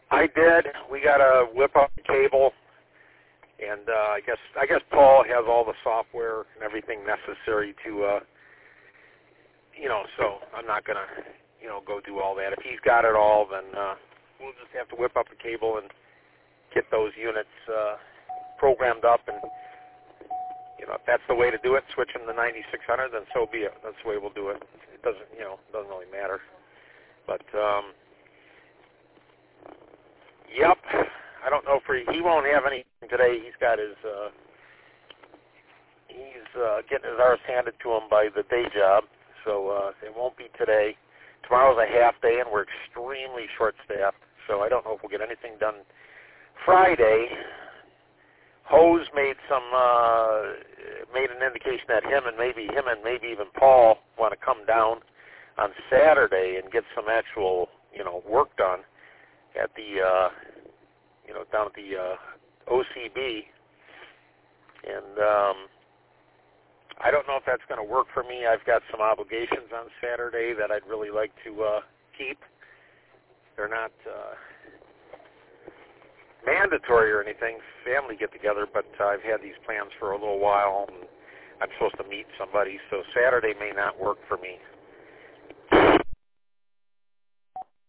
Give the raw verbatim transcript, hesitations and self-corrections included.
I did. We got to whip up the cable, and uh, I guess I guess Paul has all the software and everything necessary to, uh, you know. So I'm not gonna, you know, go do all that. If he's got it all, then uh, we'll just have to whip up the cable and get those units uh, programmed up. And you know, if that's the way to do it, switch them to ninety-six hundred, then so be it. That's the way we'll do it. It doesn't, you know, doesn't really matter. But um, yep, I don't know if he, he won't have anything today. He's got his, uh, he's uh, getting his arse handed to him by the day job, so uh, it won't be today. Tomorrow's a half day, and we're extremely short-staffed, so I don't know if we'll get anything done Friday. Hose made some, uh, made an indication that him and maybe him and maybe even Paul want to come down on Saturday and get some actual, you know, work done at the, uh, you know, down at the uh, O C B. And um, I don't know if that's going to work for me. I've got some obligations on Saturday that I'd really like to uh, keep. They're not uh, mandatory or anything, family get-together, but uh, I've had these plans for a little while, and I'm supposed to meet somebody, so Saturday may not work for me.